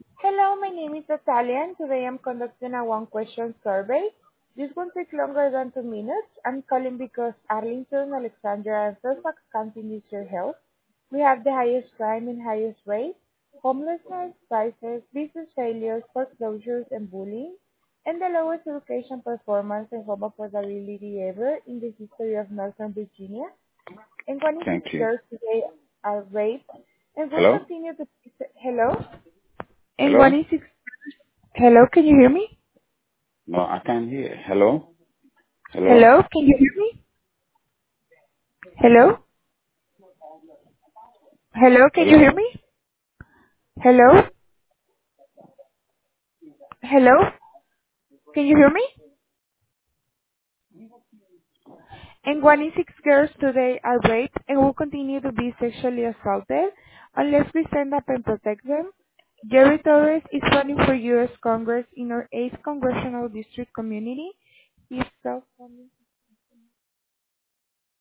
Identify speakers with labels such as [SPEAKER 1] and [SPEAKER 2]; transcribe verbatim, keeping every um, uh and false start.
[SPEAKER 1] Hello, my name is Natalia, and today I'm conducting a one-question survey. This won't take longer than two minutes. I'm calling because Arlington, Alexandria, and Fairfax County needs your help. We have the highest crime and highest rate, homelessness, crisis, business failures, foreclosures, and bullying, and the lowest education performance and home affordability ever in the history of Northern Virginia. And twenty-six
[SPEAKER 2] Thank you.
[SPEAKER 1] girls today are raped and will
[SPEAKER 2] Hello?
[SPEAKER 1] continue to... Hello? And
[SPEAKER 2] Hello?
[SPEAKER 1] twenty-six Hello, can you hear me?
[SPEAKER 2] No, I can't hear. Hello? Hello?
[SPEAKER 1] Hello, can you hear me? Hello? Hello, can you hear
[SPEAKER 2] Hello?
[SPEAKER 1] me? Hello? Hello? Can you hear me? And one in six girls today are raped and will continue to be sexually assaulted unless we stand up and protect them. Jerry Torres is running for U S Congress in our eighth Congressional District community. He is self-funding.